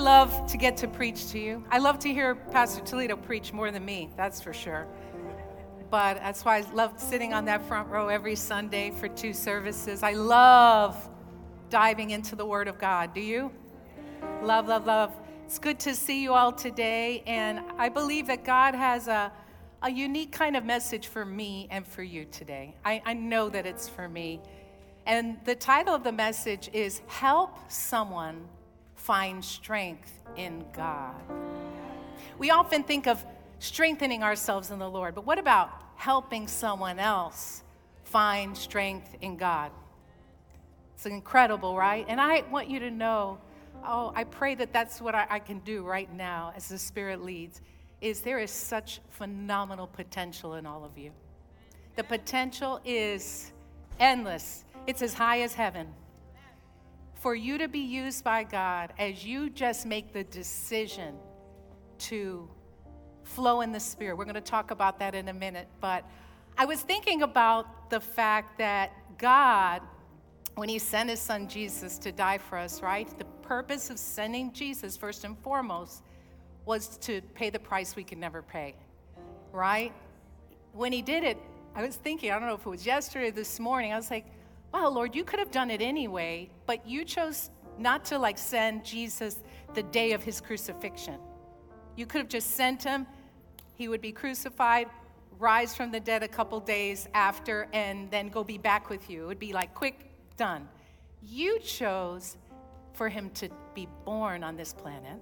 love to get to preach to you. I love to hear Pastor Toledo preach more than me, that's for sure. But that's why I love sitting on that front row every Sunday for 2 services. I love diving into the Word of God. Do you? Love, love, love. It's good to see you all today, and I believe that God has a unique kind of message for me and for you today. I know that it's for me. And the title of the message is Help Someone Find Strength in God. We often think of strengthening ourselves in the Lord, but what about helping someone else find strength in God? It's incredible, right? And I want you to know, I pray that that's what I can do right now as the Spirit leads, is there is such phenomenal potential in all of you. The potential is endless. It's as high as heaven. For you to be used by God as you just make the decision to flow in the Spirit. We're going to talk about that in a minute. But I was thinking about the fact that God, when he sent his son Jesus to die for us, right? The purpose of sending Jesus, first and foremost, was to pay the price we could never pay, right? When he did it, I was thinking, I don't know if it was yesterday or this morning, I was like, wow, Lord, you could have done it anyway, but you chose not to send Jesus the day of his crucifixion. You could have just sent him, he would be crucified, rise from the dead a couple days after, and then go be back with you. It would be quick, done. You chose for him to be born on this planet.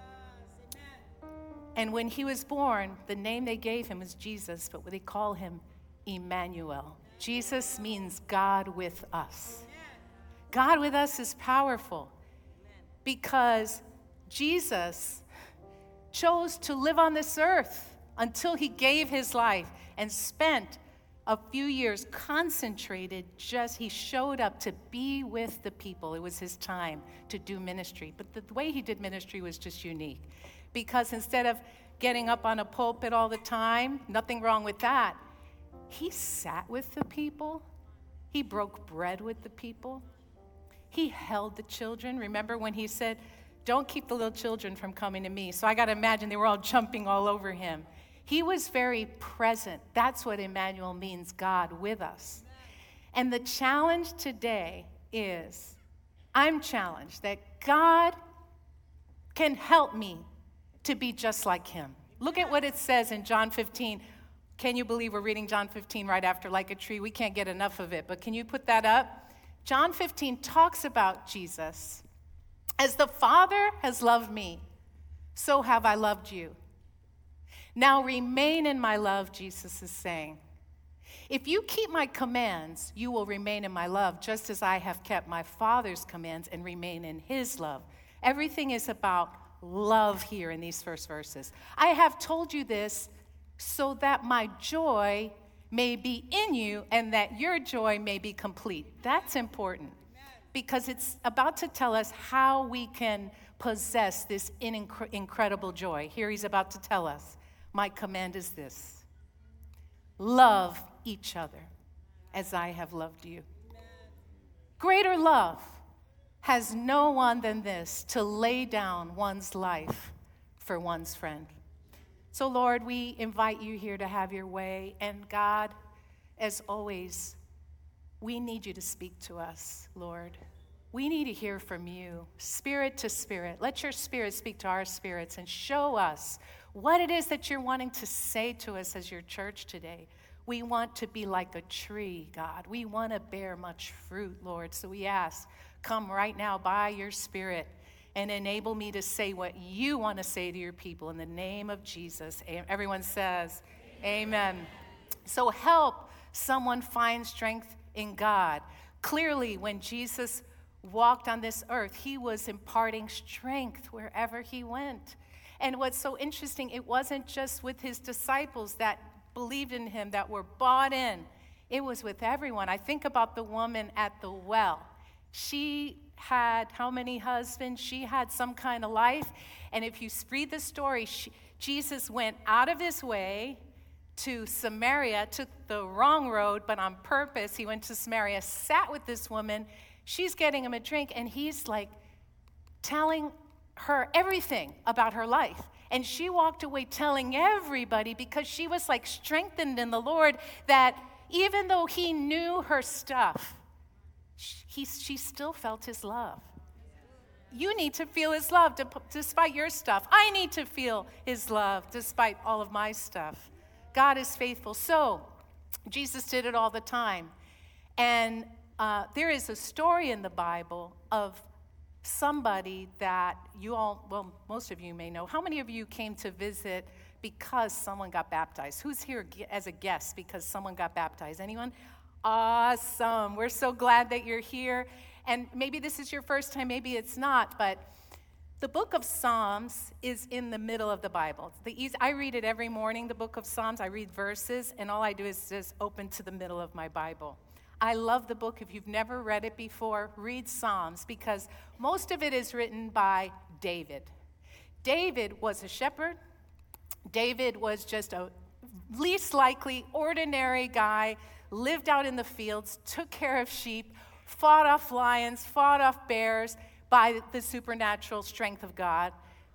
And when he was born, the name they gave him was Jesus, but they call him Emmanuel. Jesus means God with us. God with us is powerful because Jesus chose to live on this earth until he gave his life and spent a few years concentrated, he showed up to be with the people. It was his time to do ministry. But the way he did ministry was just unique because instead of getting up on a pulpit all the time, nothing wrong with that, he sat with the people. He broke bread with the people. He held the children. Remember when he said, don't keep the little children from coming to me. So I got to imagine they were all jumping all over him. He was very present. That's what Emmanuel means, God with us. And the challenge today is, I'm challenged that God can help me to be just like him. Look at what it says in John 15. Can you believe we're reading John 15 right after Like a Tree? We can't get enough of it, but can you put that up? John 15 talks about Jesus. As the Father has loved me, so have I loved you. Now remain in my love, Jesus is saying. If you keep my commands, you will remain in my love, just as I have kept my Father's commands and remain in his love. Everything is about love here in these first verses. I have told you this so that my joy may be in you and that your joy may be complete. That's important because it's about to tell us how we can possess this incredible joy. Here he's about to tell us, my command is this: love each other as I have loved you. Greater love has no one than this, to lay down one's life for one's friend. So, Lord, we invite you here to have your way. And God, as always, we need you to speak to us, Lord. We need to hear from you, spirit to spirit. Let your spirit speak to our spirits and show us what it is that you're wanting to say to us as your church today. We want to be like a tree, God. We want to bear much fruit, Lord. So we ask, come right now by your spirit and enable me to say what you want to say to your people in the name of Jesus. Everyone says, amen. So help someone find strength in God. Clearly, when Jesus walked on this earth, he was imparting strength wherever he went. And what's so interesting, it wasn't just with his disciples that believed in him, that were bought in. It was with everyone. I think about the woman at the well. She had how many husbands? She had some kind of life. And if you read the story, Jesus went out of his way to Samaria, took the wrong road, but on purpose. He went to Samaria, sat with this woman. She's getting him a drink, and he's telling her everything about her life. And she walked away telling everybody, because she was like strengthened in the Lord, that even though he knew her stuff, she still felt his love. You need to feel his love despite your stuff. I need to feel his love despite all of my stuff. God is faithful. So Jesus did it all the time. And there is a story in the Bible of somebody that you all, well, most of you may know. How many of you came to visit because someone got baptized? Who's here as a guest because someone got baptized? Anyone? Awesome. We're so glad that you're here. And maybe this is your first time, maybe it's not, but the book of Psalms is in the middle of the Bible. I read it every morning, the book of Psalms. I read verses, and all I do is just open to the middle of my Bible. I love the book. If you've never read it before, read Psalms, because most of it is written by David. David was a shepherd. David was just a least likely, ordinary guy, lived out in the fields, took care of sheep, fought off lions, fought off bears by the supernatural strength of God.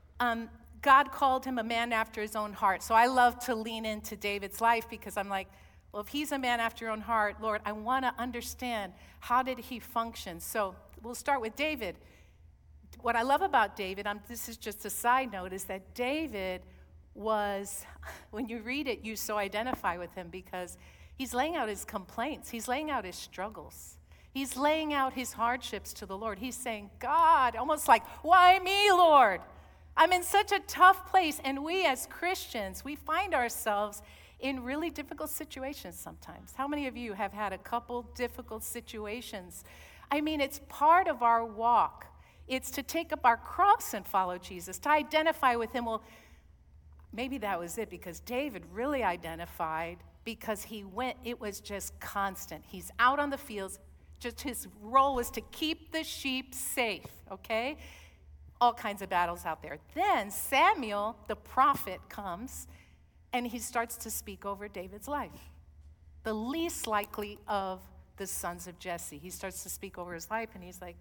God called him a man after his own heart. So I love to lean into David's life, because I'm like, well, if he's a man after your own heart, Lord, I want to understand, how did he function? So we'll start with David. What I love about David, this is just a side note, is that David was, when you read it, you so identify with him, because he's laying out his complaints. He's laying out his struggles. He's laying out his hardships to the Lord. He's saying, God, almost like, why me, Lord? I'm in such a tough place. And we as Christians, we find ourselves in really difficult situations sometimes. How many of you have had a couple difficult situations? I mean, it's part of our walk. It's to take up our cross and follow Jesus, to identify with him. Well, maybe that was it, because David really identified, because he went, it was just constant. He's out on the fields. Just his role was to keep the sheep safe, okay? All kinds of battles out there. Then Samuel, the prophet, comes, and he starts to speak over David's life. The least likely of the sons of Jesse. He starts to speak over his life, and he's like,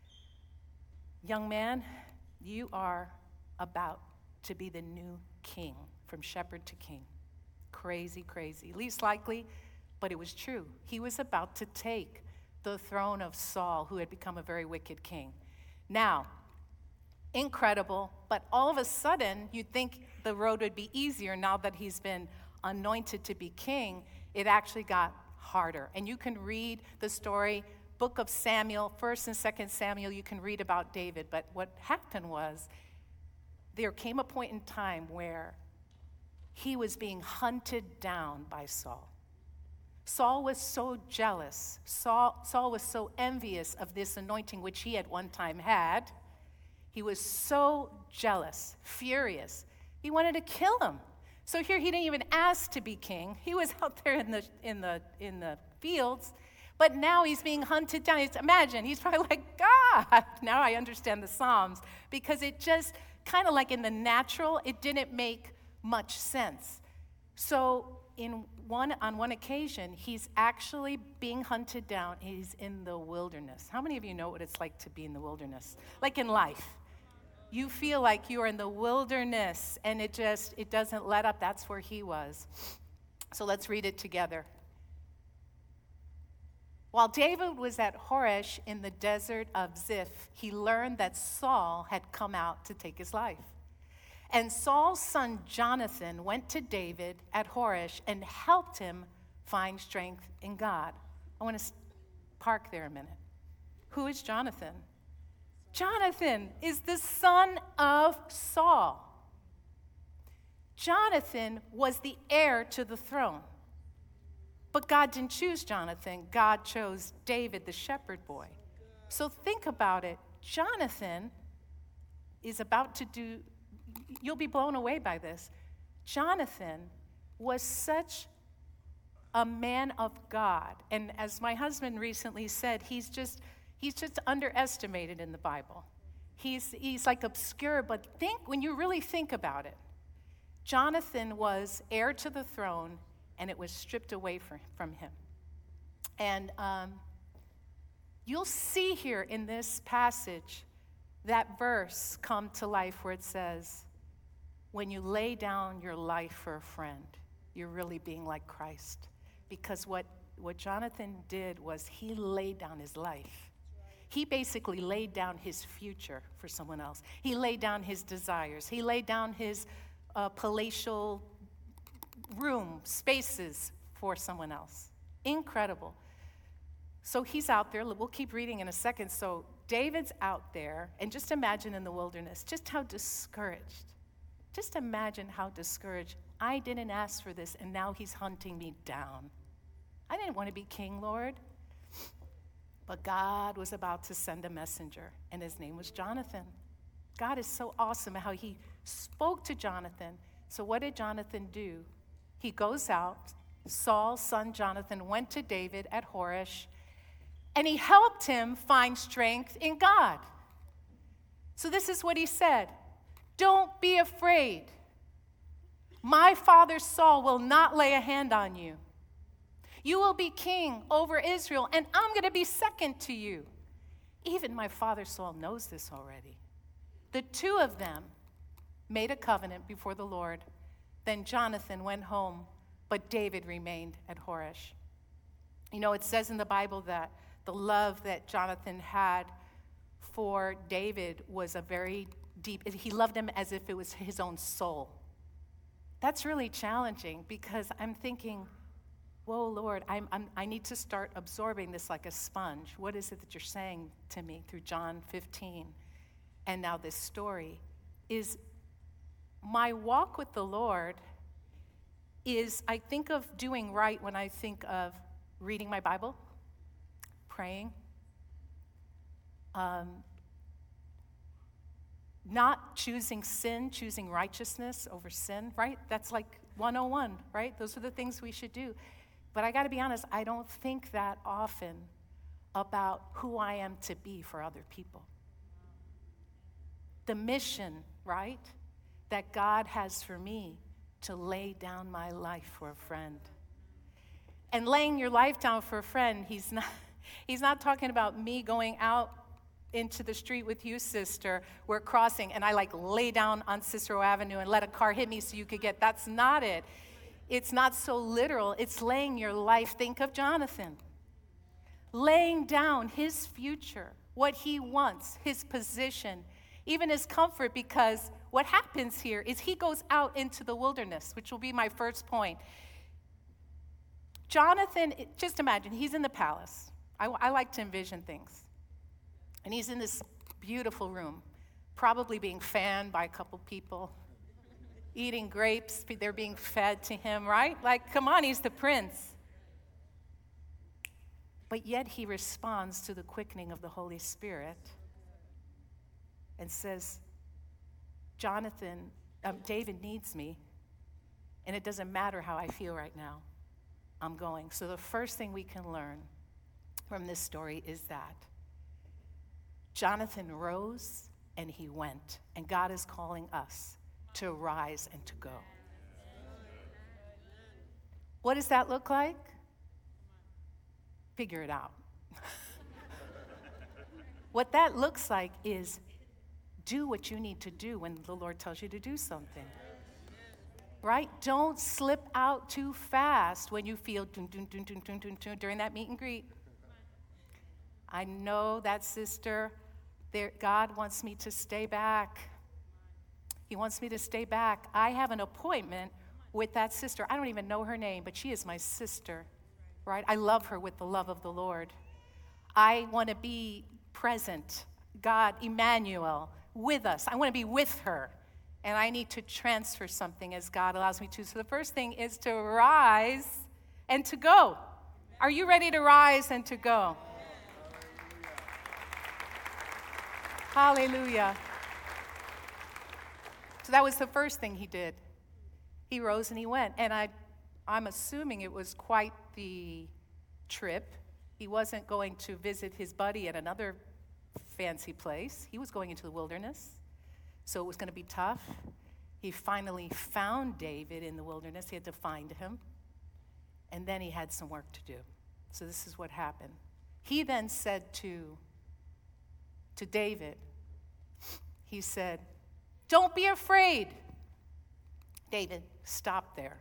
young man, you are about to be the new king, from shepherd to king. Crazy, crazy. Least likely, but it was true. He was about to take the throne of Saul, who had become a very wicked king. Now, incredible, but all of a sudden, you'd think the road would be easier now that he's been anointed to be king. It actually got harder. And you can read the story, book of Samuel, 1st and 2nd Samuel, you can read about David. But what happened was, there came a point in time where he was being hunted down by Saul. Saul was so jealous. Saul was so envious of this anointing, which he at one time had. He was so jealous, furious. He wanted to kill him. So here he didn't even ask to be king. He was out there in the fields, but now he's being hunted down. Imagine, he's probably like, God. Now I understand the Psalms, because it just kind of like in the natural, it didn't make much sense. So on one occasion, he's actually being hunted down. He's in the wilderness. How many of you know what it's like to be in the wilderness? Like in life. You feel like you are in the wilderness, and it doesn't let up. That's where he was. So let's read it together. While David was at Horesh in the desert of Ziph, he learned that Saul had come out to take his life. And Saul's son Jonathan went to David at Horesh and helped him find strength in God. I want to park there a minute. Who is Jonathan? Jonathan is the son of Saul. Jonathan was the heir to the throne. But God didn't choose Jonathan. God chose David, the shepherd boy. So think about it. Jonathan is about to do, you'll be blown away by this. Jonathan was such a man of God. And as my husband recently said, he's just underestimated in the Bible. He's like obscure, but when you really think about it, Jonathan was heir to the throne, and it was stripped away from him. And you'll see here in this passage that verse come to life where it says, when you lay down your life for a friend, you're really being like Christ. Because what Jonathan did was he laid down his life. He basically laid down his future for someone else. He laid down his desires. He laid down his palatial room, spaces for someone else. Incredible. So he's out there. We'll keep reading in a second. So David's out there, and just imagine in the wilderness, just how discouraged. Just imagine how discouraged. I didn't ask for this, and now he's hunting me down. I didn't want to be king, Lord. But God was about to send a messenger, and his name was Jonathan. God is so awesome how he spoke to Jonathan. So what did Jonathan do? He goes out. Saul's son Jonathan went to David at Horesh, and he helped him find strength in God. So this is what he said. Don't be afraid. My father Saul will not lay a hand on you. You will be king over Israel, and I'm going to be second to you. Even my father Saul knows this already. The two of them made a covenant before the Lord. Then Jonathan went home, but David remained at Horesh. You know, it says in the Bible that the love that Jonathan had for David was a very deep, he loved him as if it was his own soul. That's really challenging because I'm thinking, whoa, Lord, I need to start absorbing this like a sponge. What is it that you're saying to me through John 15? And now this story is my walk with the Lord is I think of doing right when I think of reading my Bible, praying, not choosing sin, choosing righteousness over sin, right? That's like 101, right? Those are the things we should do. But I got to be honest, I don't think that often about who I am to be for other people. The mission, right, that God has for me to lay down my life for a friend. And laying your life down for a friend, he's not talking about me going out into the street with you, sister. We're crossing, and I like lay down on Cicero Avenue and let a car hit me so you could get. That's not it. It's not so literal. It's laying your life. Think of Jonathan. Laying down his future, what he wants, his position, even his comfort, because what happens here is he goes out into the wilderness, which will be my first point. Jonathan, just imagine, he's in the palace. I like to envision things. And he's in this beautiful room, probably being fanned by a couple people, eating grapes, they're being fed to him, right? Like, come on, he's the prince. But yet he responds to the quickening of the Holy Spirit and says, David needs me, and it doesn't matter how I feel right now. I'm going. So the first thing we can learn from this story is that Jonathan rose and he went, and God is calling us to rise and to go. What does that look like? Figure it out. What that looks like is do what you need to do when the Lord tells you to do something. Right? Don't slip out too fast when you feel dun, dun, dun, dun, dun, dun, dun, during that meet and greet. I know that sister, God wants me to stay back. He wants me to stay back. I have an appointment with that sister. I don't even know her name, but she is my sister, right? I love her with the love of the Lord. I want to be present, God, Emmanuel, with us. I want to be with her, and I need to transfer something as God allows me to. So the first thing is to rise and to go. Are you ready to rise and to go? Hallelujah. So that was the first thing he did. He rose and he went. And I'm assuming it was quite the trip. He wasn't going to visit his buddy at another fancy place. He was going into the wilderness. So it was going to be tough. He finally found David in the wilderness. He had to find him. And then he had some work to do. So this is what happened. He then said to David, he said, "Don't be afraid." David, stop there.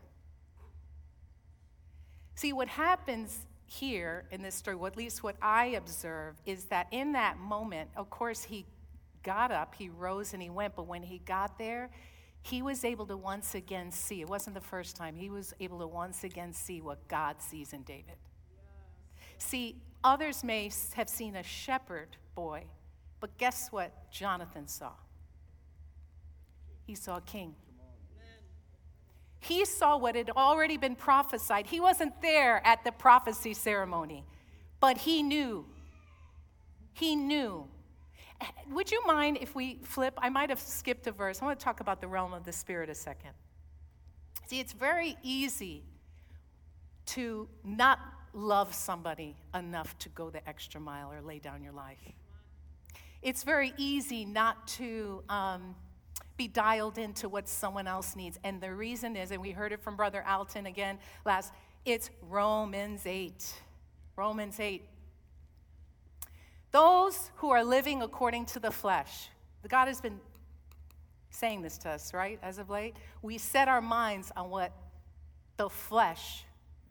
See, what happens here in this story, at least what I observe, is that in that moment, of course, he got up, he rose, and he went. But when he got there, he was able to once again see. It wasn't the first time. He was able to once again see what God sees in David. See, others may have seen a shepherd boy, but guess what Jonathan saw? He saw a king. He saw what had already been prophesied. He wasn't there at the prophecy ceremony, but he knew. He knew. Would you mind if we flip? I might have skipped a verse. I want to talk about the realm of the Spirit a second. See, it's very easy to not love somebody enough to go the extra mile or lay down your life. It's very easy not to be dialed into what someone else needs. And the reason is, and we heard it from Brother Alton again it's Romans 8. Romans 8. Those who are living according to the flesh. God has been saying this to us, right, as of late. We set our minds on what the flesh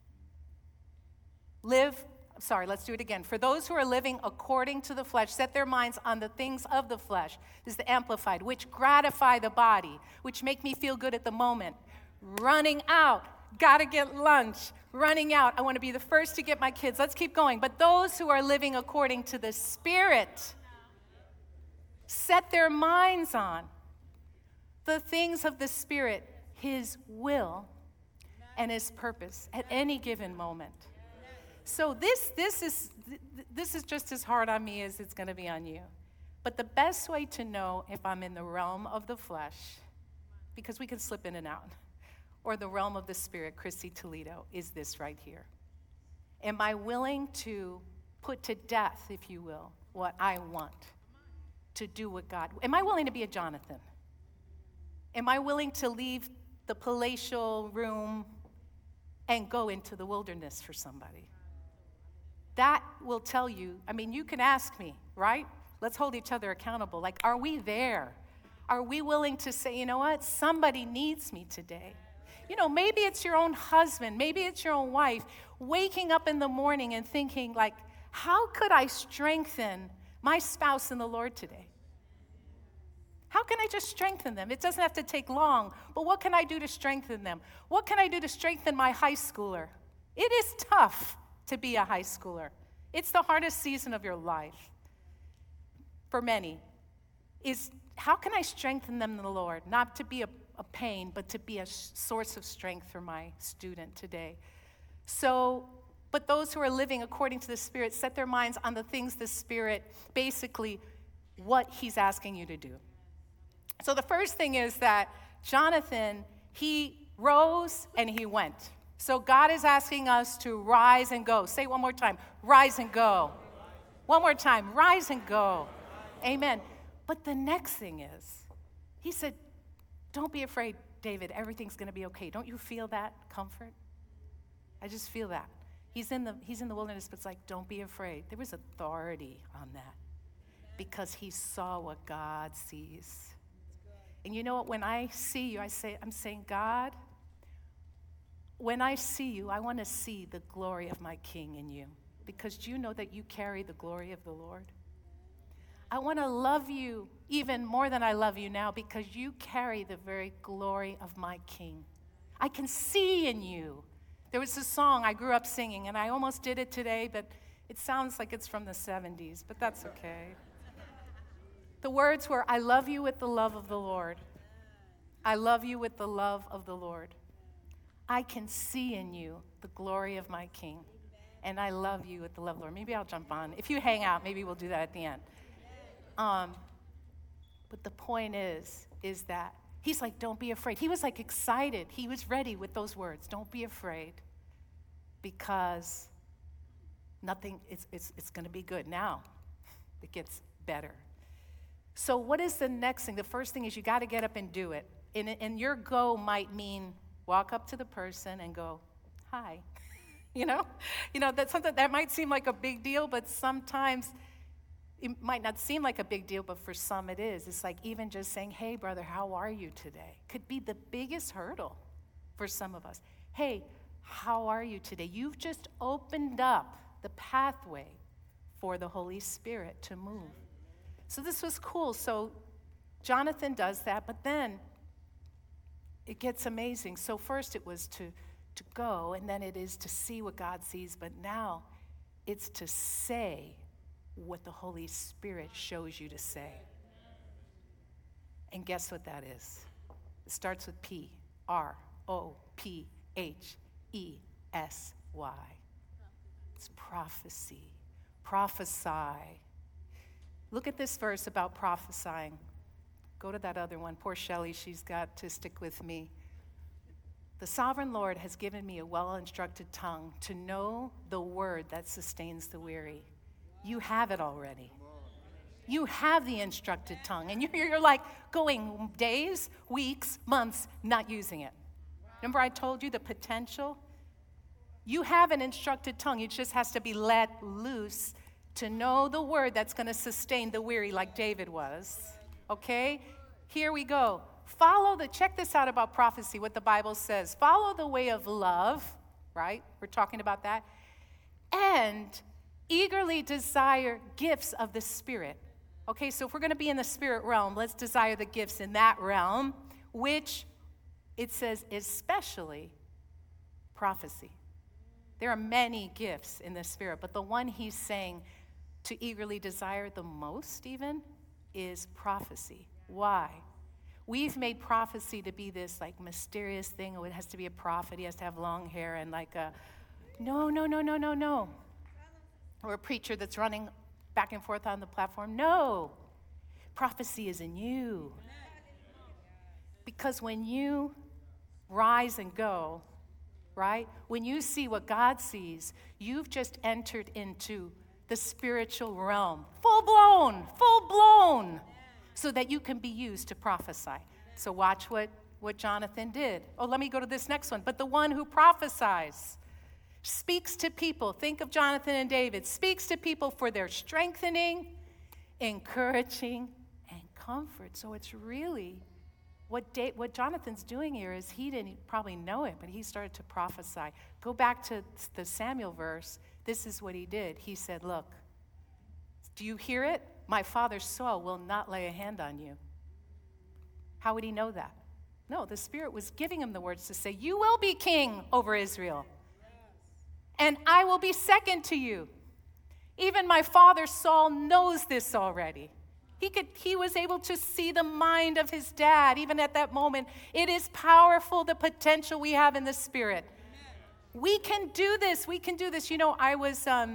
let's do it again. For those who are living according to the flesh, set their minds on the things of the flesh. This is the Amplified, which gratify the body, which make me feel good at the moment. Running out, gotta get lunch. Running out, I want to be the first to get my kids. Let's keep going. But those who are living according to the Spirit, set their minds on the things of the Spirit, His will and His purpose at any given moment. So this is just as hard on me as it's going to be on you. But the best way to know if I'm in the realm of the flesh, because we can slip in and out, or the realm of the Spirit, Chrissy Toledo, is this right here. Am I willing to put to death, if you will, what I want to do with God? Am I willing to be a Jonathan? Am I willing to leave the palatial room and go into the wilderness for somebody? That will tell you, you can ask me, right? Let's hold each other accountable. Like, are we there? Are we willing to say, you know what? Somebody needs me today. Maybe it's your own husband. Maybe it's your own wife waking up in the morning and thinking, like, how could I strengthen my spouse in the Lord today? How can I just strengthen them? It doesn't have to take long, but what can I do to strengthen them? What can I do to strengthen my high schooler? It is tough to be a high schooler. It's the hardest season of your life for many. Is how can I strengthen them in the Lord? Not to be a pain, but to be a source of strength for my student today. So, but those who are living according to the Spirit set their minds on the things the Spirit, basically what He's asking you to do. So the first thing is that Jonathan, he rose and he went. So God is asking us to rise and go. Say it one more time, rise and go. One more time, rise and go. Amen. But the next thing is, he said, don't be afraid, David, everything's going to be okay. Don't you feel that comfort? I just feel that. He's in the wilderness, but it's like, don't be afraid. There was authority on that because he saw what God sees. And you know what? When I see you, I'm saying, God, when I see you, I want to see the glory of my King in you, because do you know that you carry the glory of the Lord? I want to love you even more than I love you now because you carry the very glory of my King. I can see in you. There was a song I grew up singing, and I almost did it today, but it sounds like it's from the 70s, but that's okay. The words were, I love you with the love of the Lord. I love you with the love of the Lord. I can see in you the glory of my King, and I love you with the love of the Lord. Maybe I'll jump on. If you hang out, maybe we'll do that at the end. But the point is that he's like, don't be afraid. He was like excited. He was ready with those words. Don't be afraid, because it's going to be good. Now it gets better. So what is the next thing? The first thing is you got to get up and do it. And your go might mean walk up to the person and go, hi. You know, that's something that might seem like a big deal, but sometimes it might not seem like a big deal, but for some it is. It's like even just saying, hey, brother, how are you today? Could be the biggest hurdle for some of us. Hey, how are you today? You've just opened up the pathway for the Holy Spirit to move. So this was cool. So Jonathan does that, but then it gets amazing. So first it was to go, and then it is to see what God sees, but now it's to say what the Holy Spirit shows you to say. And guess what that is? It starts with P, R-O-P-H-E-S-Y. It's prophecy. Prophesy. Look at this verse about prophesying. Go to that other one. Poor Shelley, she's got to stick with me. The sovereign Lord has given me a well-instructed tongue to know the word that sustains the weary. You have it already. You have the instructed tongue. And you're like going days, weeks, months, not using it. Remember I told you the potential? You have an instructed tongue. It just has to be let loose to know the word that's going to sustain the weary like David was. Okay? Here we go. Check this out about prophecy, what the Bible says. Follow the way of love, right? We're talking about that. And eagerly desire gifts of the Spirit. Okay, so if we're going to be in the spirit realm, let's desire the gifts in that realm, which it says especially prophecy. There are many gifts in the Spirit, but the one he's saying to eagerly desire the most even is prophecy. Why? We've made prophecy to be this like mysterious thing. Oh, it has to be a prophet. He has to have long hair and like a, no. Or a preacher that's running back and forth on the platform. No. Prophecy is in you. Because when you rise and go, right? When you see what God sees, you've just entered into the spiritual realm. Full blown. So that you can be used to prophesy. So watch what Jonathan did. Oh, let me go to this next one. But the one who prophesies speaks to people. Think of Jonathan and David. Speaks to people for their strengthening, encouraging, and comfort. So it's really what Jonathan's doing here is he didn't probably know it, but he started to prophesy. Go back to the Samuel verse. This is what he did. He said, look, do you hear it? My father Saul will not lay a hand on you. How would he know that? No, the Spirit was giving him the words to say, you will be king over Israel. And I will be second to you. Even my father Saul knows this already. He was able to see the mind of his dad, even at that moment. It is powerful, the potential we have in the Spirit. We can do this. You know, I was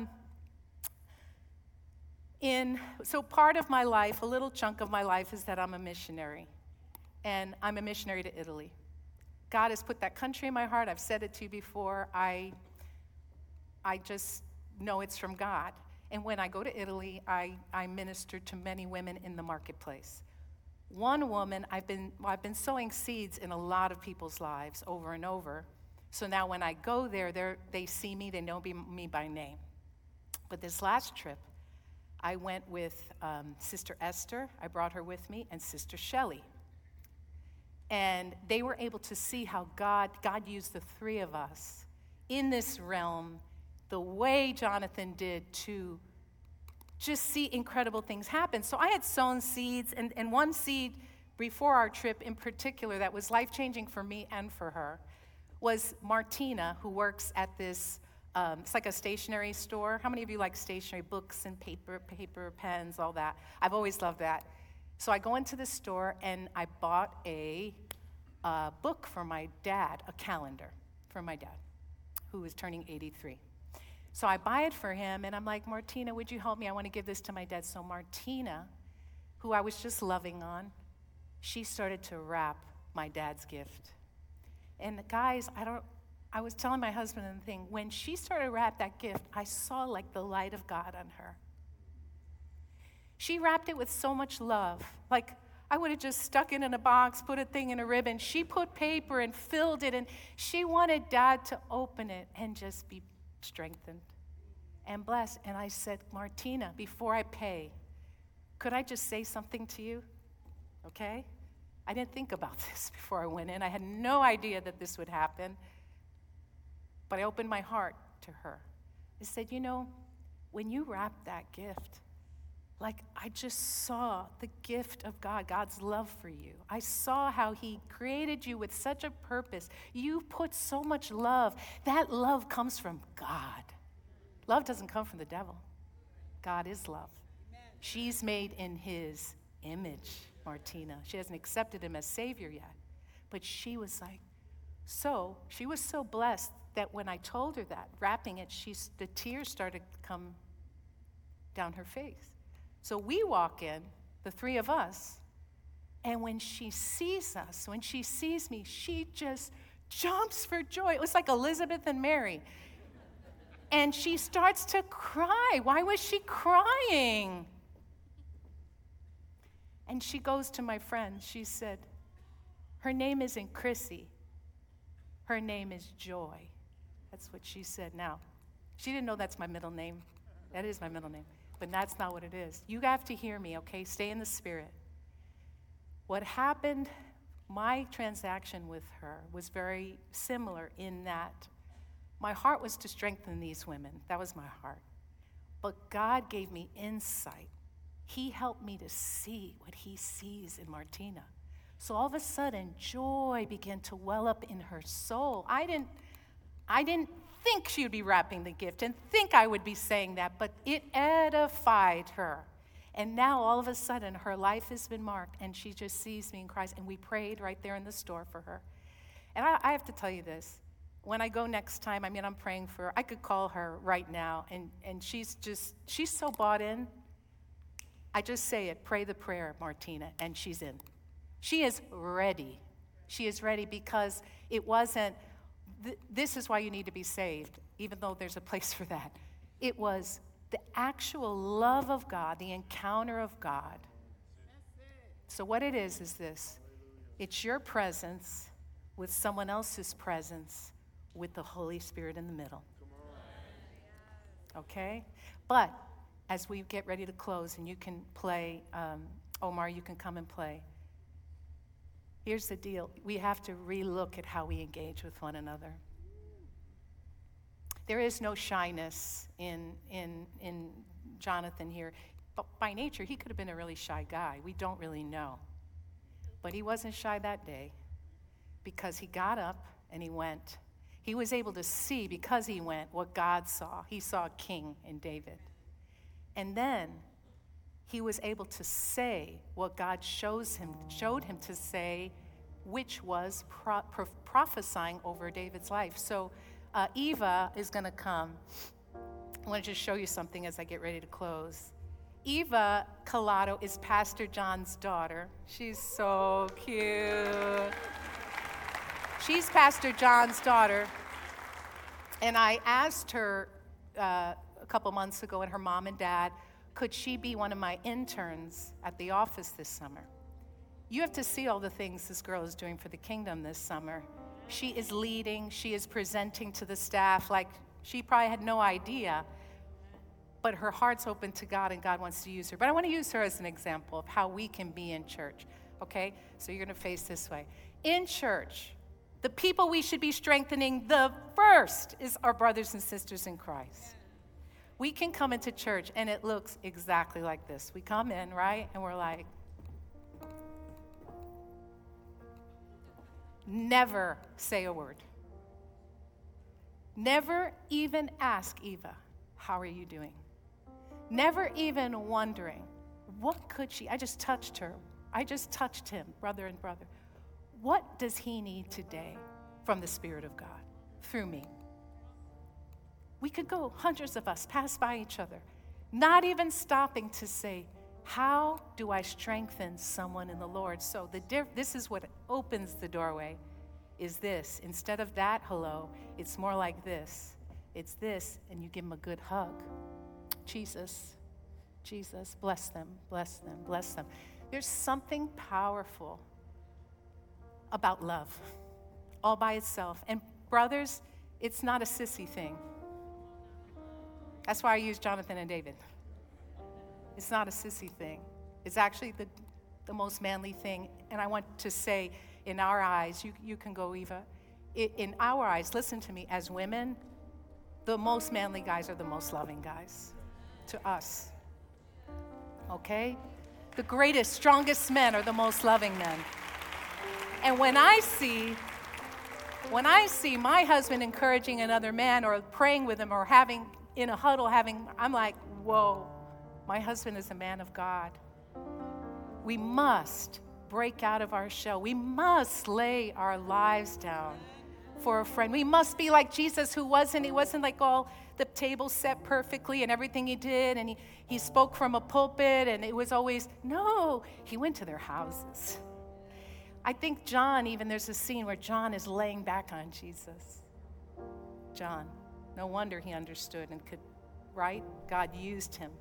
so part of my life, a little chunk of my life is that I'm a missionary. And I'm a missionary to Italy. God has put that country in my heart. I've said it to you before. I just know it's from God. And when I go to Italy, I minister to many women in the marketplace. One woman, I've been sowing seeds in a lot of people's lives over and over. So now when I go there, they see me, they know me by name. But this last trip, I went with Sister Esther, I brought her with me, and Sister Shelley. And they were able to see how God used the three of us in this realm the way Jonathan did to just see incredible things happen. So I had sown seeds, and one seed before our trip in particular that was life-changing for me and for her was Martina, who works at this, it's like a stationery store. How many of you like stationery, books and paper, pens, all that? I've always loved that. So I go into the store, and I bought a book for my dad, a calendar for my dad, who is turning 83. So I buy it for him, and I'm like, Martina, would you help me? I want to give this to my dad. So Martina, who I was just loving on, she started to wrap my dad's gift. And guys, I was telling my husband the thing, when she started to wrap that gift, I saw like the light of God on her. She wrapped it with so much love. Like, I would have just stuck it in a box, put a thing in a ribbon. She put paper and filled it, and she wanted Dad to open it and just be strengthened and blessed. And I said, Martina, before I pay, Could I just say something to you? Okay? I didn't think about this before I went in. I had no idea that this would happen. But I opened my heart to her. I said, you know, when you wrapped that gift, like I just saw the gift of God, God's love for you. I saw how he created you with such a purpose. You put so much love. That love comes from God. Love doesn't come from the devil. God is love. She's made in his image, Martina. She hasn't accepted him as Savior yet. But she was like, she was so blessed that when I told her that, wrapping it, the tears started to come down her face. So we walk in, the three of us, and when she sees us, when she sees me, she just jumps for joy. It was like Elizabeth and Mary. And she starts to cry. Why was she crying? And she goes to my friend. She said, her name isn't Chrissy. Her name is Joy. That's what she said. Now, she didn't know that's my middle name. That is my middle name. But that's not what it is. You have to hear me, okay? Stay in the spirit. What happened, my transaction with her was very similar in that my heart was to strengthen these women. That was my heart. But God gave me insight. He helped me to see what he sees in Martina. So all of a sudden, joy began to well up in her soul. I didn't think she would be wrapping the gift and think I would be saying that, but it edified her. And now all of a sudden, her life has been marked, and she just sees me in Christ. And we prayed right there in the store for her. And I have to tell you this. When I go next time, I'm praying for her. I could call her right now, and she's so bought in. I just say it, pray the prayer, Martina, and she's in. She is ready. She is ready because it wasn't, this is why you need to be saved, even though there's a place for that. It was the actual love of God, the encounter of God. So what it is this. It's your presence with someone else's presence with the Holy Spirit in the middle. Okay? But as we get ready to close and you can play, Omar, you can come and play. Here's the deal. We have to relook at how we engage with one another. There is no shyness in Jonathan here. But by nature, he could have been a really shy guy. We don't really know. But he wasn't shy that day because he got up and he went. He was able to see, because he went, what God saw. He saw a king in David. And then he was able to say what God showed him to say, which was prophesying over David's life. So Eva is going to come. I want to just show you something as I get ready to close. Eva Collado is Pastor John's daughter. She's so cute. She's Pastor John's daughter. And I asked her a couple months ago, and her mom and dad, could she be one of my interns at the office this summer? You have to see all the things this girl is doing for the kingdom this summer. She is leading, she is presenting to the staff like she probably had no idea, but her heart's open to God and God wants to use her. But I want to use her as an example of how we can be in church, okay? So you're going to face this way. In church, the people we should be strengthening the first is our brothers and sisters in Christ. We can come into church and it looks exactly like this. We come in, right? And we're like, never say a word. Never even ask Eva, how are you doing? Never even wondering, what could she, I just touched her. I just touched him, brother and brother. What does he need today from the Spirit of God through me? We could go, hundreds of us, pass by each other, not even stopping to say, how do I strengthen someone in the Lord? So this is what opens the doorway, is this. Instead of that hello, it's more like this. It's this, and you give them a good hug. Jesus, Jesus, bless them, bless them, bless them. There's something powerful about love, all by itself. And brothers, it's not a sissy thing. That's why I use Jonathan and David. It's not a sissy thing. is actually the most manly thing. And I want to say, in our eyes, you can go, Eva, in our eyes, listen to me, as women, the most manly guys are the most loving guys to us. Okay? The greatest, strongest men are the most loving men. And when I see my husband encouraging another man or praying with him or having in a huddle, I'm like, whoa, my husband is a man of God. We must break out of our shell. We must lay our lives down for a friend. We must be like Jesus, he wasn't like all the table set perfectly and everything he did, and he spoke from a pulpit, and it was always, no, he went to their houses. I think John, even there's a scene where John is laying back on Jesus. John, no wonder he understood and could, right? God used him.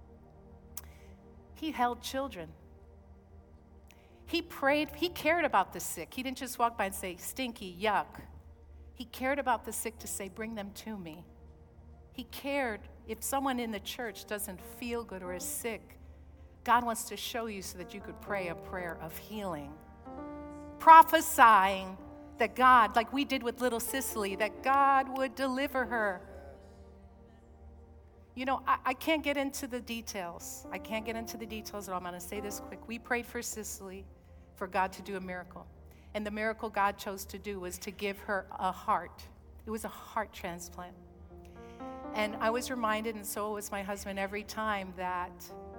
He held children. He prayed, he cared about the sick. He didn't just walk by and say, stinky, yuck. He cared about the sick to say, bring them to me. He cared if someone in the church doesn't feel good or is sick, God wants to show you so that you could pray a prayer of healing. Prophesying that God, like we did with little Cicely, that God would deliver her. You know, I can't get into the details. I can't get into the details at all. I'm going to say this quick. We prayed for Cicely for God to do a miracle. And the miracle God chose to do was to give her a heart. It was a heart transplant. And I was reminded, and so was my husband every time, that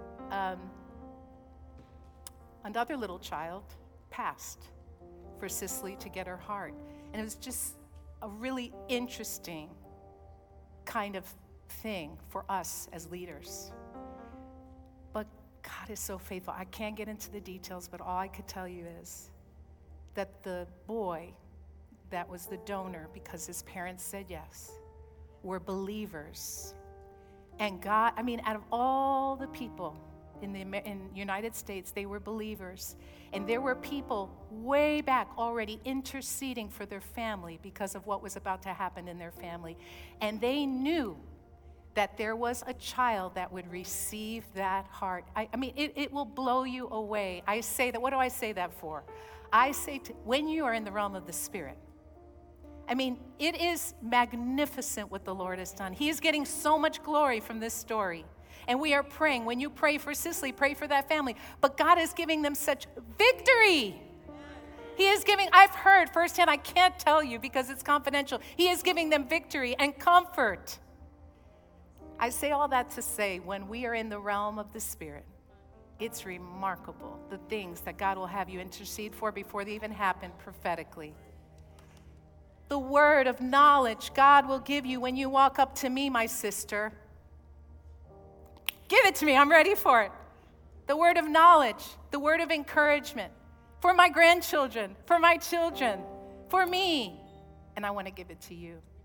another little child passed for Cicely to get her heart. And it was just a really interesting kind of thing for us as leaders. But God is so faithful. I can't get into the details, but all I could tell you is that the boy that was the donor, because his parents said yes, were believers. And God, out of all the people in the United States, they were believers. And there were people way back already interceding for their family because of what was about to happen in their family. And they knew that there was a child that would receive that heart. It will blow you away. I say that, what do I say that for? I say when you are in the realm of the Spirit, it is magnificent what the Lord has done. He is getting so much glory from this story. And we are praying. When you pray for Cicely, pray for that family. But God is giving them such victory. He is giving, I've heard firsthand, I can't tell you because it's confidential. He is giving them victory and comfort. I say all that to say, when we are in the realm of the Spirit, it's remarkable the things that God will have you intercede for before they even happen prophetically. The word of knowledge God will give you when you walk up to me, my sister. Give it to me, I'm ready for it. The word of knowledge, the word of encouragement for my grandchildren, for my children, for me. And I want to give it to you.